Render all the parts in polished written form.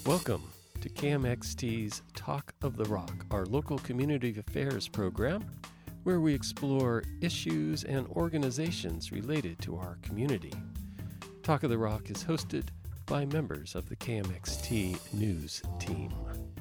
Welcome to KMXT's Talk of the Rock, our local community affairs program, where we explore issues and organizations related to our community. Talk of the Rock is hosted by members of the KMXT News team.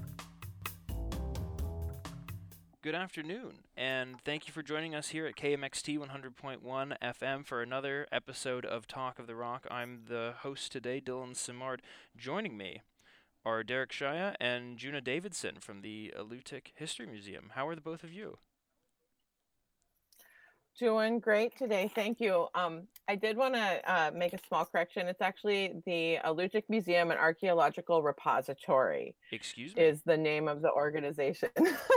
Good afternoon, and thank you for joining us here at KMXT 100.1 FM for another episode of Talk of the Rock. I'm the host today, Dylan Simard. Joining me are Derek Shaya and Juna Davidson from the Alutiiq History Museum. How are the both of you? Doing great today, thank you. I did want to make a small correction. It's actually the Alutiiq Museum and Archaeological Repository. Excuse me? Is the name of the organization.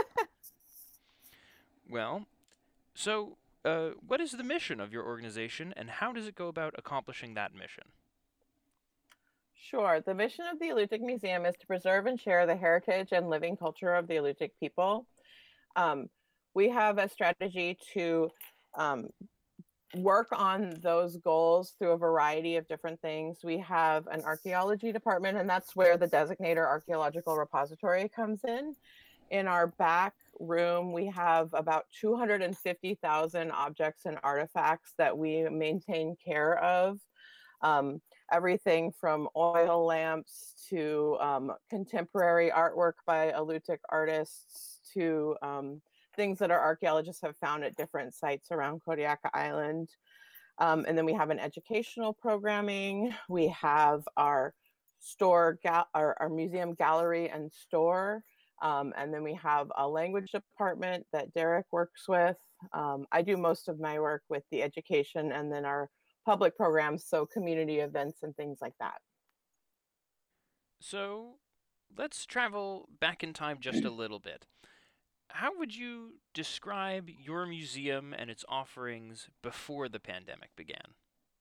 Well, so what is the mission of your organization, and how does it go about accomplishing that mission? Sure. The mission of the Alutiiq Museum is to preserve and share the heritage and living culture of the Alutiiq people. We have a strategy to work on those goals through a variety of different things. We have an archaeology department, and that's where the designator archaeological repository comes in. In our back room, we have about 250,000 objects and artifacts that we maintain care of. Everything from oil lamps to contemporary artwork by Alutiiq artists to things that our archaeologists have found at different sites around Kodiak Island. And then we have an educational programming. We have our store, our museum gallery and store. And then we have a language department that Derek works with. I do most of my work with the education and then our public programs, so community events and things like that. So let's travel back in time just a little bit. How would you describe your museum and its offerings before the pandemic began?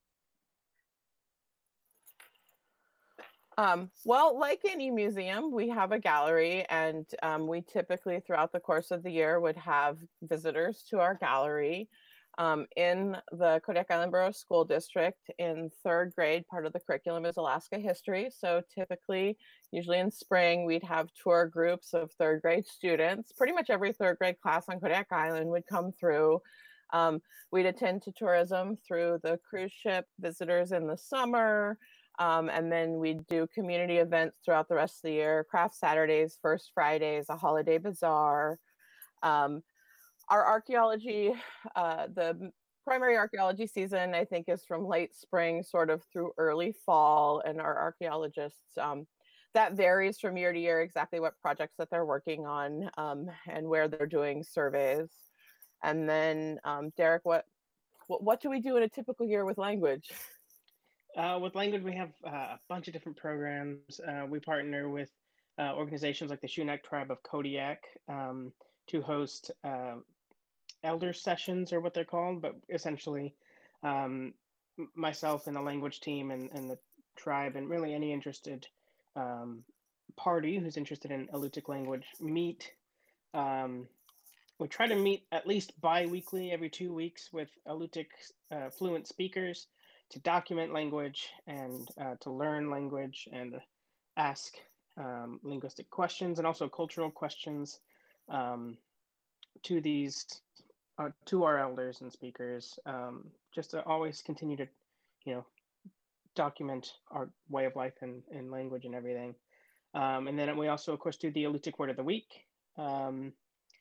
Well, like any museum, we have a gallery, and we typically throughout the course of the year would have visitors to our gallery. In the Kodiak Island Borough School District, in third grade, part of the curriculum is Alaska history. So typically, usually in spring, we'd have tour groups of third grade students. Pretty much every third grade class on Kodiak Island would come through. We'd attend to tourism through the cruise ship visitors in the summer. And then we do community events throughout the rest of the year, craft Saturdays, First Fridays, a holiday bazaar. Our archaeology, the primary archaeology season, I think, is from late spring sort of through early fall. And our archaeologists, that varies from year to year, exactly what projects that they're working on and where they're doing surveys. And then, Derek, what do we do in a typical year with language? With language, we have a bunch of different programs. We partner with organizations like the Shunak Tribe of Kodiak to host elder sessions, or what they're called, but essentially myself and the language team and the tribe and really any interested party who's interested in Alutiiq language meet. We try to meet at least bi-weekly, every 2 weeks, with Alutiiq fluent speakers to document language and to learn language and ask linguistic questions and also cultural questions to these to our elders and speakers, just to always continue to, document our way of life and language and everything. And then we also, of course, do the Alutiiq Word of the Week. And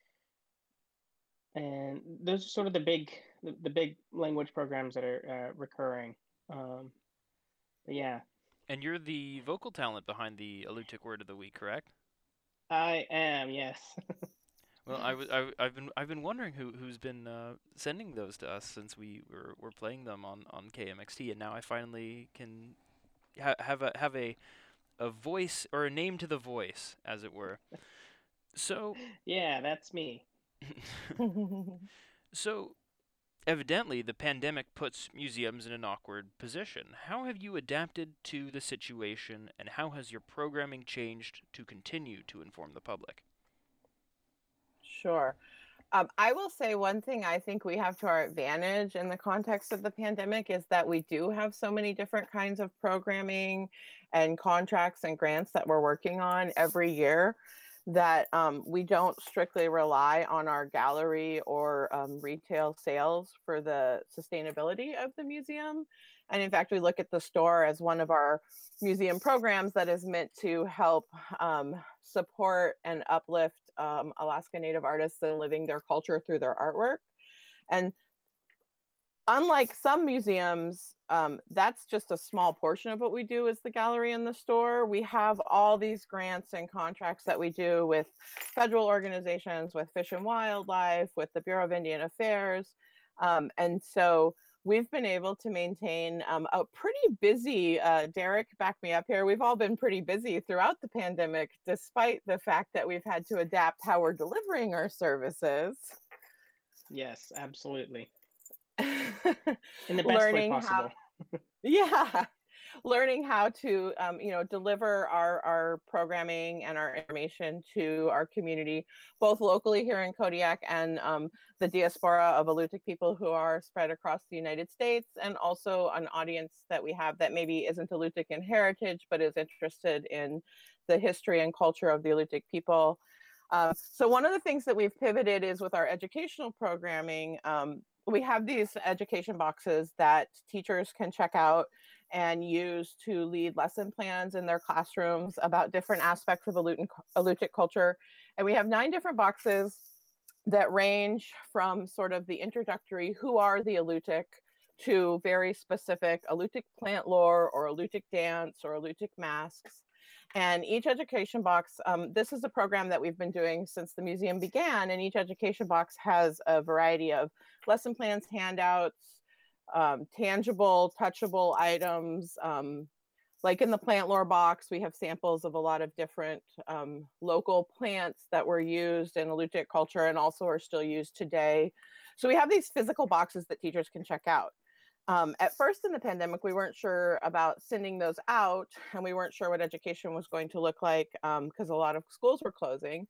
those are sort of the big language programs that are recurring. But yeah. And you're the vocal talent behind the Alutiiq Word of the Week, correct? I am, yes. Well, I've been wondering who's been sending those to us since we were playing them on KMXT, and now I finally can have a voice, or a name to the voice, as it were. So yeah, that's me. So evidently, the pandemic puts museums in an awkward position. How have you adapted to the situation, and how has your programming changed to continue to inform the public? Sure. I will say one thing I think we have to our advantage in the context of the pandemic is that we do have so many different kinds of programming and contracts and grants that we're working on every year that we don't strictly rely on our gallery or retail sales for the sustainability of the museum. And in fact, we look at the store as one of our museum programs that is meant to help support and uplift Alaska Native artists and living their culture through their artwork. And unlike some museums, that's just a small portion of what we do as the gallery and the store. We have all these grants and contracts that we do with federal organizations, with Fish and Wildlife, with the Bureau of Indian Affairs. And so we've been able to maintain a pretty busy, Derek, back me up here. We've all been pretty busy throughout the pandemic, despite the fact that we've had to adapt how we're delivering our services. Yes, absolutely. In the best way possible. Learning how to deliver our programming and our information to our community, both locally here in Kodiak and the diaspora of Alutiiq people who are spread across the United States, and also an audience that we have that maybe isn't Alutiiq in heritage but is interested in the history and culture of the Alutiiq people. So one of the things that we've pivoted is with our educational programming. We have these education boxes that teachers can check out and use to lead lesson plans in their classrooms about different aspects of Alutiiq culture. And we have 9 different boxes that range from sort of the introductory, who are the Alutiiq, to very specific Alutiiq plant lore or Alutiiq dance or Alutiiq masks. And each education box, this is a program that we've been doing since the museum began, and each education box has a variety of lesson plans, handouts, tangible, touchable items. Like in the plant lore box, we have samples of a lot of different local plants that were used in Alutiiq culture and also are still used today. So we have these physical boxes that teachers can check out. At first in the pandemic, we weren't sure about sending those out, and we weren't sure what education was going to look like because a lot of schools were closing.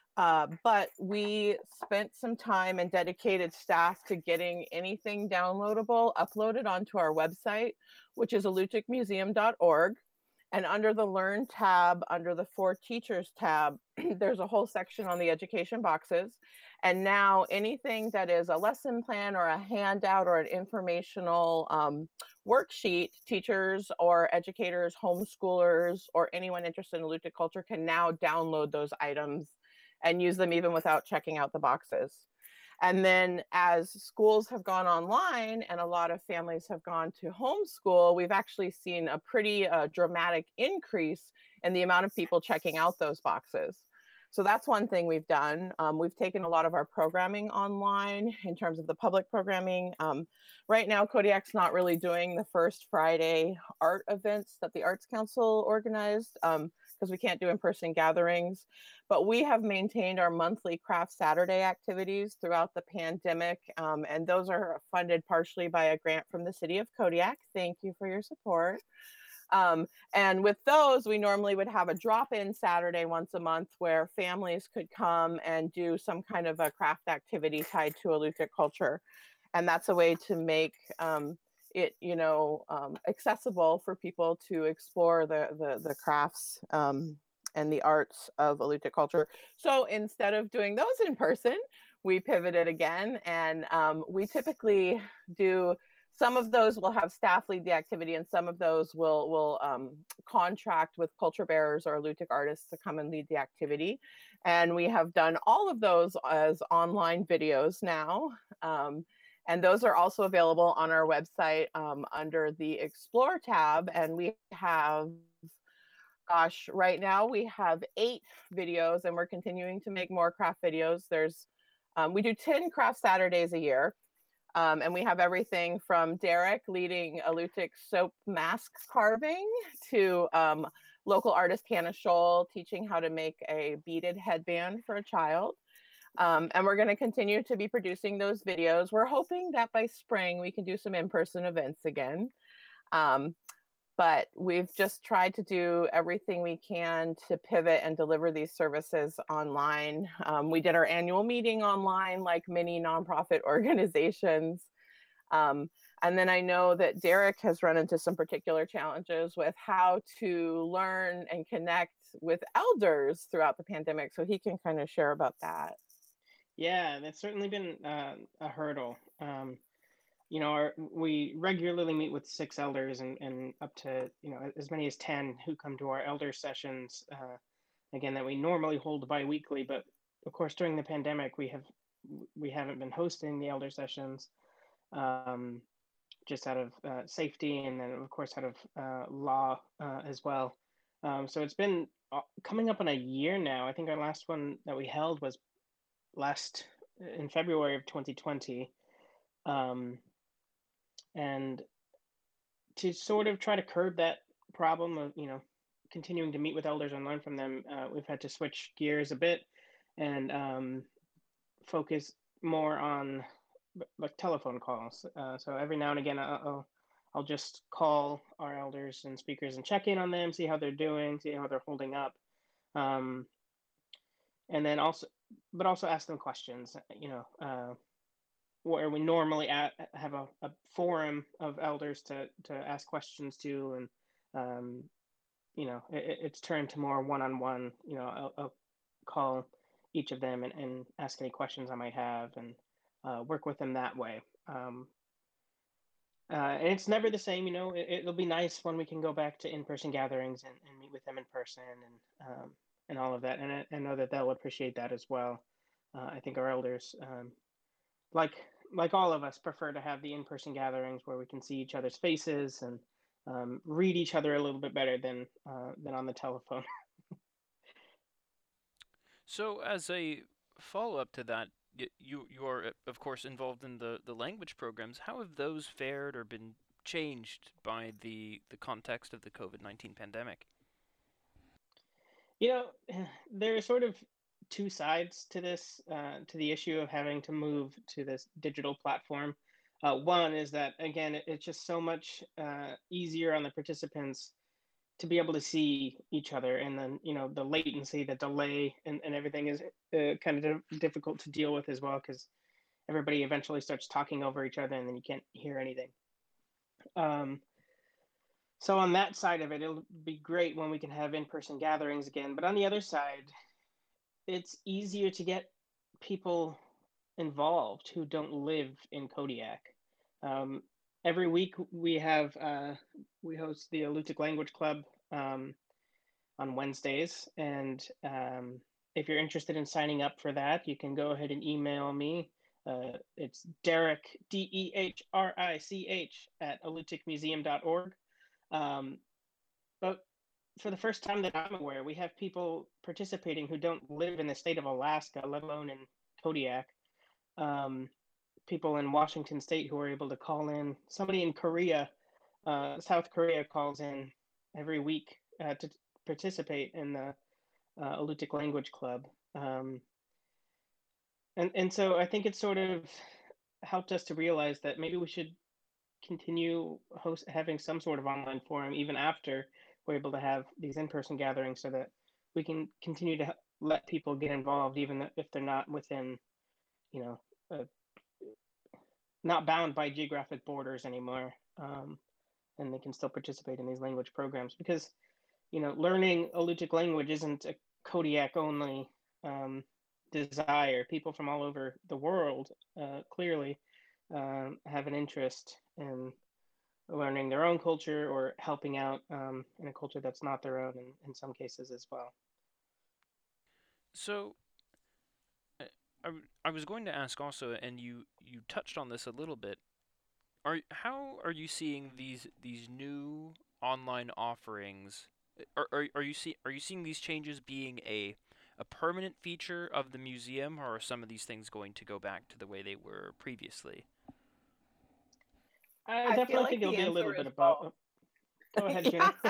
But we spent some time and dedicated staff to getting anything downloadable uploaded onto our website, which is alutiiqmuseum.org. And under the Learn tab, under the For Teachers tab, there's a whole section on the education boxes. And now anything that is a lesson plan or a handout or an informational worksheet, teachers or educators, homeschoolers, or anyone interested in Alutiiq culture can now download those items and use them even without checking out the boxes. And then as schools have gone online and a lot of families have gone to homeschool, we've actually seen a pretty dramatic increase in the amount of people checking out those boxes. So that's one thing we've done. We've taken a lot of our programming online in terms of the public programming. Right now, Kodiak's not really doing the first Friday art events that the Arts Council organized because we can't do in-person gatherings. But we have maintained our monthly Craft Saturday activities throughout the pandemic. And those are funded partially by a grant from the city of Kodiak. Thank you for your support. And with those, we normally would have a drop-in Saturday once a month where families could come and do some kind of a craft activity tied to Alutiiq culture. And that's a way to make it, accessible for people to explore the crafts and the arts of Alutiiq culture. So instead of doing those in person, we pivoted again, and we typically do. Some of those will have staff lead the activity, and some of those will contract with culture bearers or Alutiiq artists to come and lead the activity. And we have done all of those as online videos now. And those are also available on our website under the Explore tab. And we have, right now we have 8 videos, and we're continuing to make more craft videos. We do 10 Craft Saturdays a year. And we have everything from Derek leading Alutiiq soap mask carving to local artist Hannah Scholl teaching how to make a beaded headband for a child. And we're going to continue to be producing those videos. We're hoping that by spring we can do some in-person events again. but we've just tried to do everything we can to pivot and deliver these services online. We did our annual meeting online, like many nonprofit organizations. And then I know that Derek has run into some particular challenges with how to learn and connect with elders throughout the pandemic. So he can kind of share about that. Yeah, that's certainly been a hurdle. We regularly meet with 6 elders and up to, as many as 10 who come to our elder sessions, again, that we normally hold bi-weekly, but of course during the pandemic we haven't been hosting the elder sessions, just out of safety, and then of course out of law as well. So it's been coming up on a year now. I think our last one that we held was in February of 2020. And to sort of try to curb that problem of, continuing to meet with elders and learn from them, we've had to switch gears a bit and focus more on like telephone calls. So every now and again, I'll just call our elders and speakers and check in on them, see how they're doing, see how they're holding up, and then also ask them questions. Where we normally have a forum of elders to ask questions to, and it's turned to more one-on-one. I'll call each of them and ask any questions I might have, and work with them that way. And it's never the same. It'll be nice when we can go back to in-person gatherings and meet with them in person, and all of that, and I know that they'll appreciate that as well. I think our elders, like all of us, prefer to have the in-person gatherings where we can see each other's faces and read each other a little bit better than on the telephone. So, as a follow-up to that, you are, of course, involved in the language programs. How have those fared or been changed by the context of the COVID-19 pandemic? There are sort of two sides to this, to the issue of having to move to this digital platform. One is that, again, it's just so much easier on the participants to be able to see each other, and then the latency, the delay, and everything is kind of difficult to deal with as well, because everybody eventually starts talking over each other and then you can't hear anything. So on that side of it, it'll be great when we can have in-person gatherings again. But on the other side, it's easier to get people involved who don't live in Kodiak. Every week we host the Alutiiq Language Club on Wednesdays, and if you're interested in signing up for that, you can go ahead and email me. It's Derich, DEHRICH at alutiiqmuseum.org. But for the first time that I'm aware, we have people participating who don't live in the state of Alaska, let alone in Kodiak. People in Washington State who are able to call in. Somebody in Korea, South Korea, calls in every week to participate in the Alutiiq Language Club. And so I think it sort of helped us to realize that maybe we should continue having some sort of online forum even after we're able to have these in-person gatherings, so that we can continue to let people get involved even if they're not within, not bound by geographic borders anymore, and they can still participate in these language programs, because learning Alutiiq language isn't a Kodiak only desire. People from all over the world clearly have an interest in learning their own culture or helping out in a culture that's not their own in some cases as well. So, I was going to ask also, and you touched on this a little bit. How are you seeing these new online offerings? Are you seeing these changes being a permanent feature of the museum, or are some of these things going to go back to the way they were previously? I definitely think it'll be a little bit of both. Go ahead,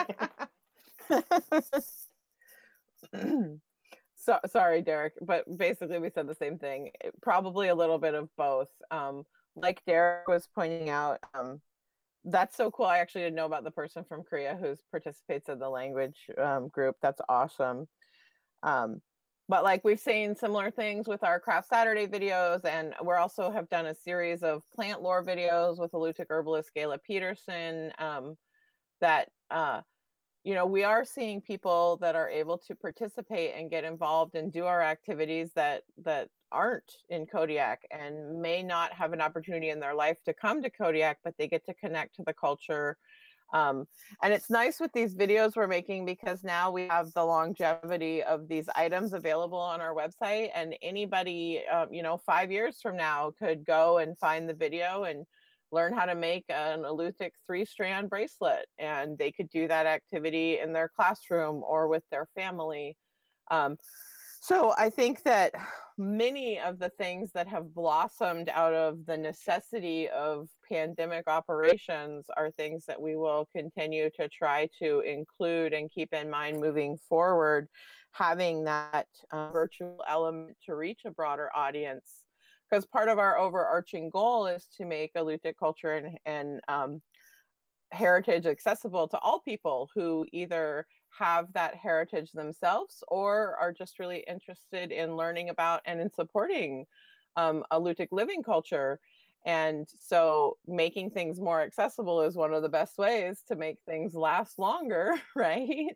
Jenny. So sorry, Derek, but basically we said the same thing. Probably a little bit of both. Like Derek was pointing out, that's so cool. I actually didn't know about the person from Korea who participates in the language group. That's awesome. But like we've seen similar things with our Craft Saturday videos, and we're also have done a series of plant lore videos with Alutiiq herbalist Gayla Peterson that we are seeing people that are able to participate and get involved and do our activities that aren't in Kodiak and may not have an opportunity in their life to come to Kodiak, but they get to connect to the culture. And it's nice with these videos we're making because now we have the longevity of these items available on our website, and anybody 5 years from now could go and find the video and learn how to make an Alutiiq 3-strand bracelet, and they could do that activity in their classroom or with their family. So I think that many of the things that have blossomed out of the necessity of pandemic operations are things that we will continue to try to include and keep in mind moving forward, having that virtual element to reach a broader audience. Because part of our overarching goal is to make Alutiiq culture and heritage accessible to all people who either have that heritage themselves or are just really interested in learning about and in supporting Alutiiq living culture. And so making things more accessible is one of the best ways to make things last longer, right?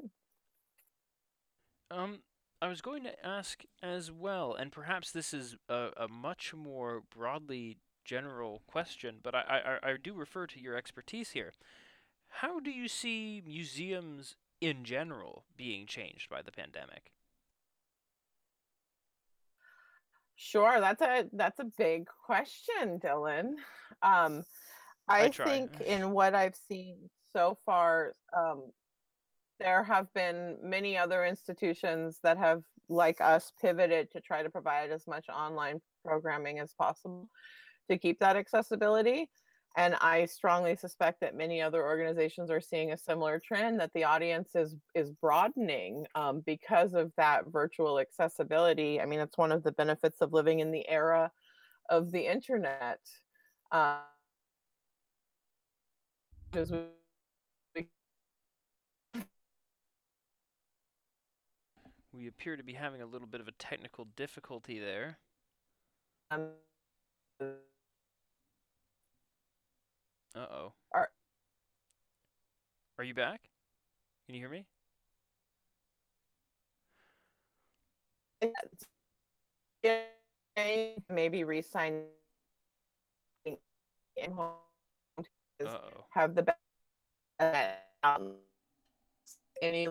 I was going to ask as well, and perhaps this is a much more broadly general question, but I do refer to your expertise here. How do you see museums in general being changed by the pandemic? Sure, that's a big question, Dylan. I think in what I've seen so far, there have been many other institutions that have, like us, pivoted to try to provide as much online programming as possible to keep that accessibility. And I strongly suspect that many other organizations are seeing a similar trend, that the audience is broadening because of that virtual accessibility. I mean, it's one of the benefits of living in the era of the internet. We appear to be having a little bit of a technical difficulty there. Uh-oh. Are you back? Can you hear me? Maybe re-sign. Uh-oh. Have the any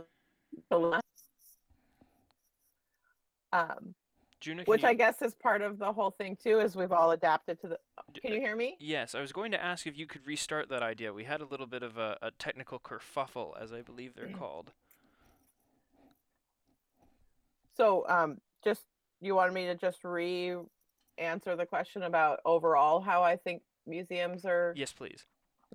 Juna, which I guess is part of the whole thing too, is we've all adapted to the... Can you hear me? Yes, I was going to ask if you could restart that idea. We had a little bit of a technical kerfuffle, as I believe they're called. So, you wanted me to just answer the question about overall how I think museums are... Yes, please.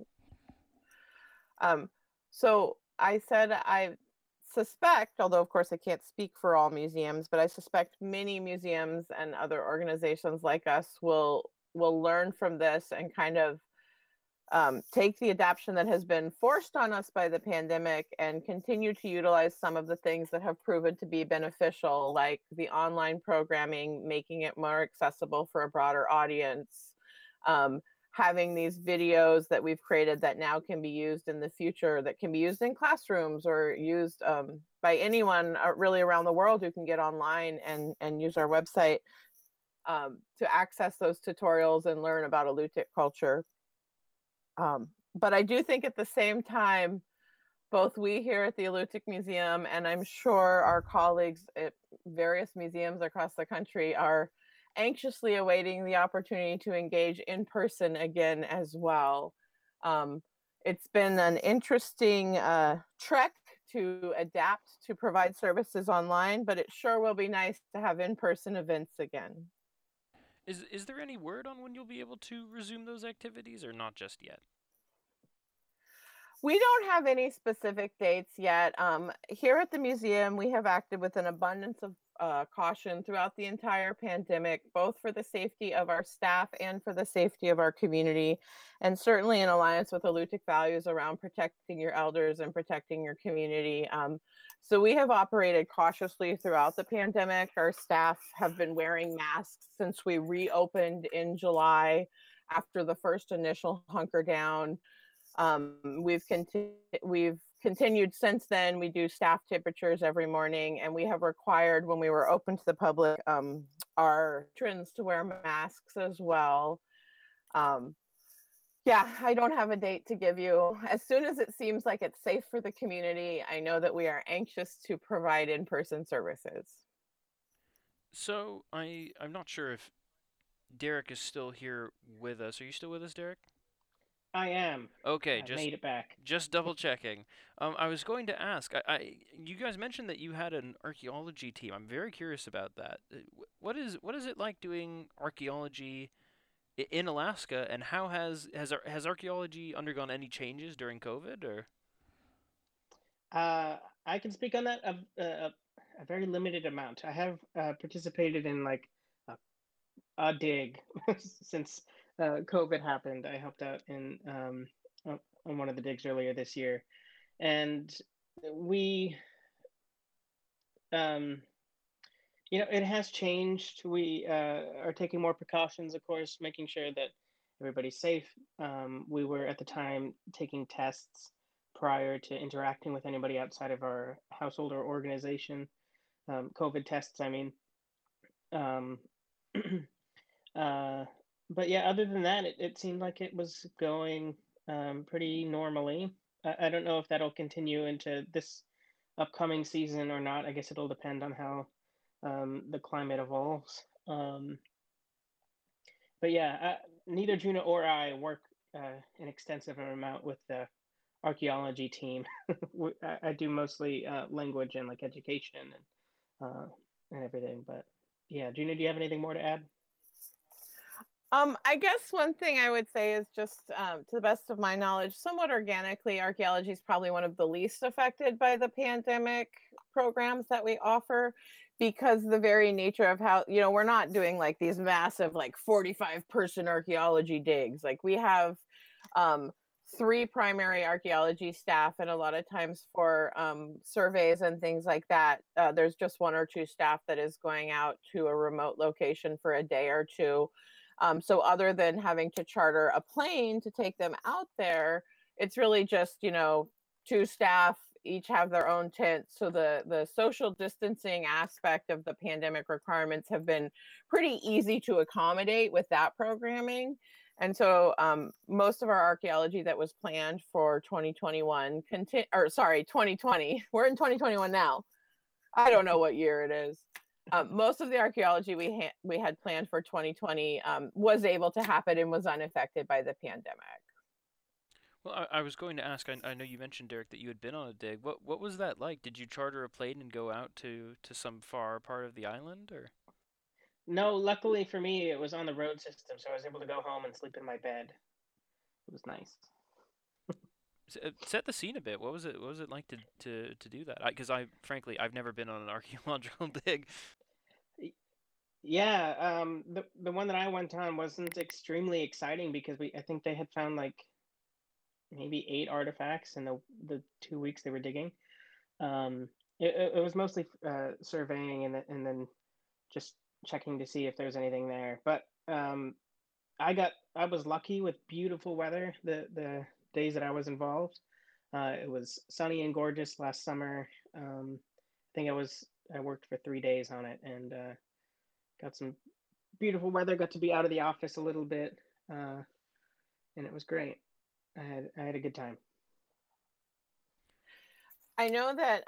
So I said I suspect, although of course I can't speak for all museums, but I suspect many museums and other organizations like us will learn from this and kind of take the adaptation that has been forced on us by the pandemic and continue to utilize some of the things that have proven to be beneficial, like the online programming, making it more accessible for a broader audience, having these videos that we've created that now can be used in the future, that can be used in classrooms or used by anyone really around the world who can get online and use our website to access those tutorials and learn about Alutiiq culture. But I do think at the same time, both we here at the Alutiiq Museum and I'm sure our colleagues at various museums across the country are anxiously awaiting the opportunity to engage in person again as well. It's been an interesting trek to adapt to provide services online, but it sure will be nice to have in-person events again. Is there any word on when you'll be able to resume those activities, or not just yet? We don't have any specific dates yet. Here at the museum, we have acted with an abundance caution throughout the entire pandemic, both for the safety of our staff and for the safety of our community, and certainly in alliance with Alutiiq values around protecting your elders and protecting your community. So we have operated cautiously throughout the pandemic. Our staff have been wearing masks since we reopened in July after the first initial hunker down. We've continued since then. We do staff temperatures every morning, and we have required, when we were open to the public, our patrons to wear masks as well. Yeah, I don't have a date to give you. As soon as it seems like it's safe for the community, I know that we are anxious to provide in-person services. So I'm not sure if Derek is still here with us. Are you still with us, Derek? I am. Okay, I made it back. Just double checking. I was going to ask. You guys mentioned that you had an archaeology team. I'm very curious about that. What is it like doing archaeology in Alaska, and how has archaeology undergone any changes during COVID, or? I can speak on that a very limited amount. I have participated in like a dig since COVID happened. I helped out on one of the digs earlier this year, and we, it has changed. We are taking more precautions, of course, making sure that everybody's safe. We were at the time taking tests prior to interacting with anybody outside of our household or organization. COVID tests, I mean. But yeah, other than that, it seemed like it was going pretty normally. I don't know if that'll continue into this upcoming season or not. I guess it'll depend on how the climate evolves. But yeah, neither Juna or I work an extensive amount with the archaeology team. I do mostly language and like education and everything. But yeah, Juna, do you have anything more to add? I guess one thing I would say is just, to the best of my knowledge, somewhat organically, archaeology is probably one of the least affected by the pandemic programs that we offer, because the very nature of how, we're not doing like these massive, like 45-person archaeology digs. Like we have 3 primary archaeology staff, and a lot of times for surveys and things like that, there's just 1 or 2 staff that is going out to a remote location for a day or two. So other than having to charter a plane to take them out there, it's really just, 2 staff, each have their own tents. So the social distancing aspect of the pandemic requirements have been pretty easy to accommodate with that programming. And so most of our archaeology that was planned for 2021, 2020, we're in 2021 now. I don't know what year it is. Most of the archaeology we had planned for 2020 was able to happen and was unaffected by the pandemic. Well, I was going to ask. I know you mentioned, Derek, that you had been on a dig. What was that like? Did you charter a plane and go out to some far part of the island, or? No, luckily for me, it was on the road system, so I was able to go home and sleep in my bed. It was nice. Set the scene a bit. What was it like to do that? Because frankly, I've never been on an archaeological dig. Yeah, the one that I went on wasn't extremely exciting because I think they had found like maybe 8 artifacts in the 2 weeks they were digging. It was mostly surveying and then just checking to see if there was anything there. But I was lucky with beautiful weather the days that I was involved. It was sunny and gorgeous last summer. I think I worked for 3 days on it and got some beautiful weather. Got to be out of the office a little bit, and it was great. I had a good time. I know that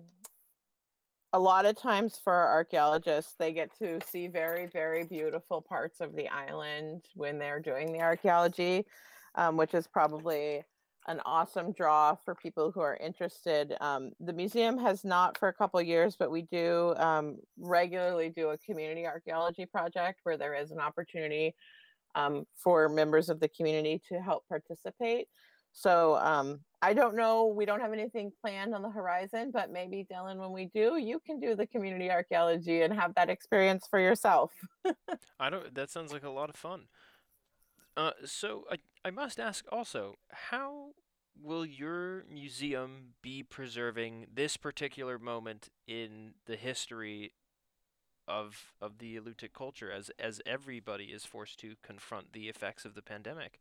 a lot of times for archaeologists, they get to see very, very beautiful parts of the island when they're doing the archaeology, which is probably an awesome draw for people who are interested. The museum has not for a couple years, but we do regularly do a community archaeology project where there is an opportunity for members of the community to help participate. So I don't know, we don't have anything planned on the horizon, but maybe Dylan, when we do, you can do the community archaeology and have that experience for yourself. That sounds like a lot of fun. So I must ask also, how will your museum be preserving this particular moment in the history of the Alutiiq culture as everybody is forced to confront the effects of the pandemic?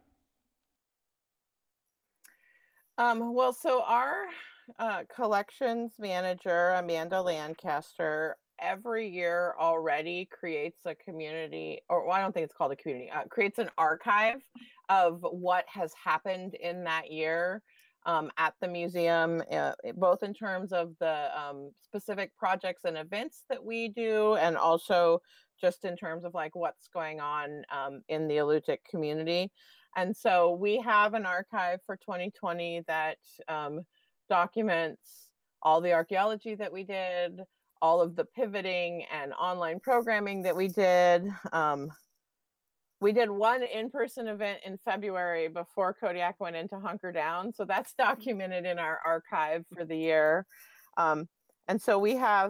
Well, so our collections manager, Amanda Lancaster, every year already creates a community, or well, I don't think it's called a community, creates an archive of what has happened in that year at the museum, both in terms of the specific projects and events that we do, and also just in terms of like what's going on in the Alutiiq community. And so we have an archive for 2020 that documents all the archaeology that we did, all of the pivoting and online programming that we did. We did one in-person event in February before Kodiak went into hunker down. So that's documented in our archive for the year. And so we have,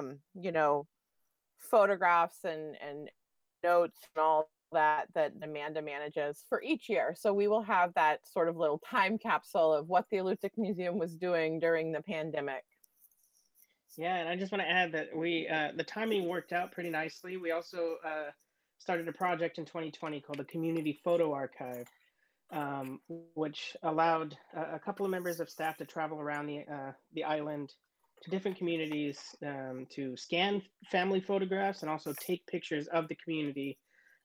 photographs and notes and all that Amanda manages for each year. So we will have that sort of little time capsule of what the Alutiiq Museum was doing during the pandemic. Yeah, and I just want to add that the timing worked out pretty nicely. We also started a project in 2020 called the Community Photo Archive, which allowed a couple of members of staff to travel around the island to different communities to scan family photographs and also take pictures of the community,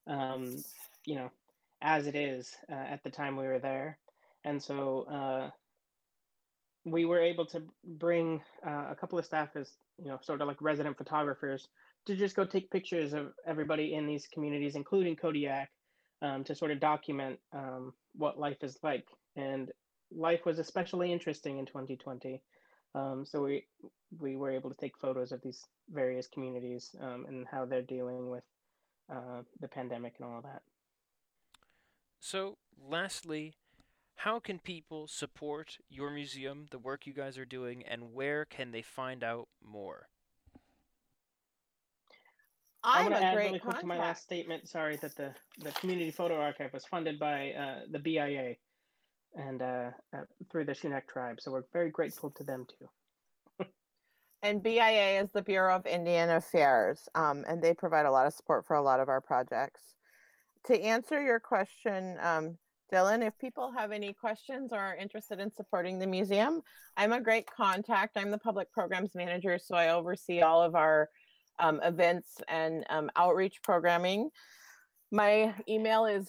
as it is at the time we were there. And so we were able to bring a couple of staff as, sort of like resident photographers to just go take pictures of everybody in these communities, including Kodiak, to sort of document what life is like. And life was especially interesting in 2020. So we were able to take photos of these various communities and how they're dealing with the pandemic and all of that. So, lastly, how can people support your museum, the work you guys are doing, and where can they find out more? I want to add really quick to my last statement. Sorry, that the Community Photo Archive was funded by the BIA and through the Chinook tribe. So we're very grateful to them too. And BIA is the Bureau of Indian Affairs, and they provide a lot of support for a lot of our projects. To answer your question, Dylan, if people have any questions or are interested in supporting the museum, I'm a great contact. I'm the public programs manager, so I oversee all of our events and outreach programming. My email is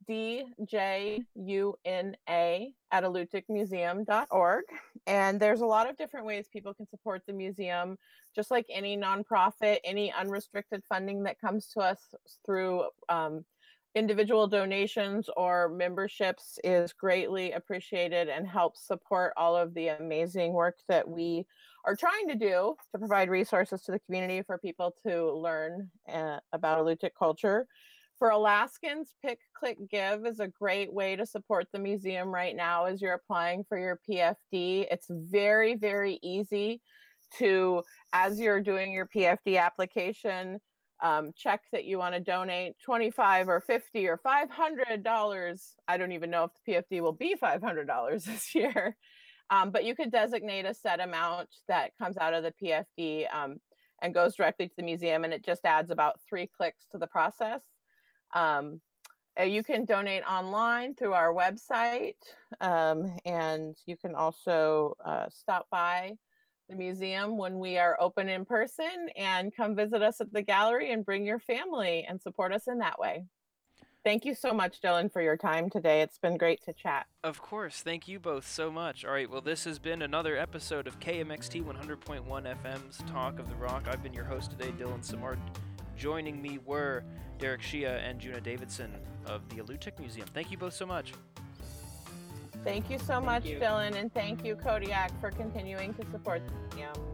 djuna@alutiiqmuseum.org. And there's a lot of different ways people can support the museum. Just like any nonprofit, any unrestricted funding that comes to us through individual donations or memberships is greatly appreciated and helps support all of the amazing work that we are trying to do to provide resources to the community for people to learn about Alutiiq culture. For Alaskans, Pick, Click, Give is a great way to support the museum right now as you're applying for your PFD. It's very, very easy to, as you're doing your PFD application, check that you want to donate $25 or $50 or $500. I don't even know if the PFD will be $500 this year, but you could designate a set amount that comes out of the PFD and goes directly to the museum, and it just adds about 3 clicks to the process. You can donate online through our website, and you can also stop by the museum when we are open in person and come visit us at the gallery and bring your family and support us in that way. Thank you so much, Dylan, for your time today. It's been great to chat. Of course. Thank you both so much. All right. Well, this has been another episode of KMXT 100.1 FM's Talk of the Rock. I've been your host today, Dylan Simard. Joining me were Derek Shia and Juna Davidson of the Alutiiq Museum. Thank you both so much. Thank you so much, Dylan, and thank you, Kodiak, for continuing to support the museum.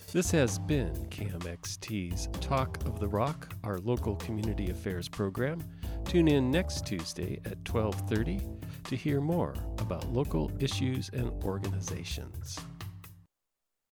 This has been KMXT's Talk of the Rock, our local community affairs program. Tune in next Tuesday at 12:30 to hear more about local issues and organizations.